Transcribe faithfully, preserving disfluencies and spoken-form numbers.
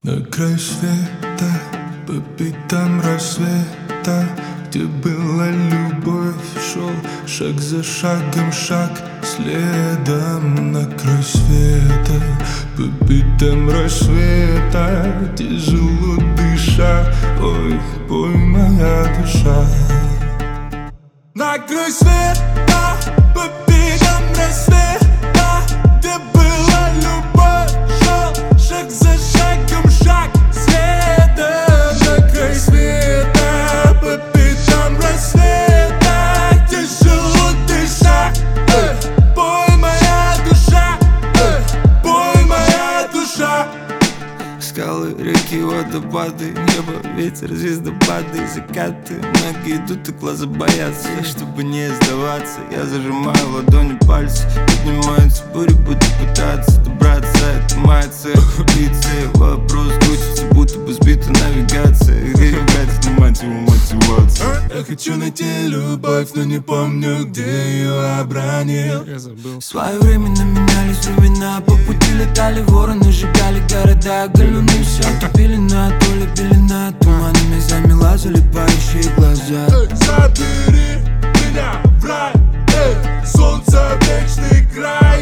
На край света, по пятам рассвета, где была любовь, шел шаг за шагом, шаг следом. На край света, по пятам рассвета, тяжело дыша, ой, пой, моя душа. На край света, по пятам рассвета, где была любовь, шел шаг за шагом, шаг следом. На край света, по пятам рассвета, тяжело дыша, эй, пой, моя душа, эй, пой, моя душа. Скалы, реки, водопады, небо, ветер, звездопады, закаты. Ноги идут и глаза боятся. Чтобы не сдаваться, я зажимаю в ладони пальцы. Поднимаются бури, буду пытаться добраться. Это моя цель, амбиции. Вопрос крутится, будто бы сбита навигация. Где играть, снимать его мотивацию? Я хочу найти любовь, но не помню, где ее обронил. Я забыл. В свое время на меня лишь времена. По пути летали вороны, сжигали города. Галюны все топили на толе белина. Туманами замела залипающие глаза. Забери меня в рай, эй, солнце вечный край.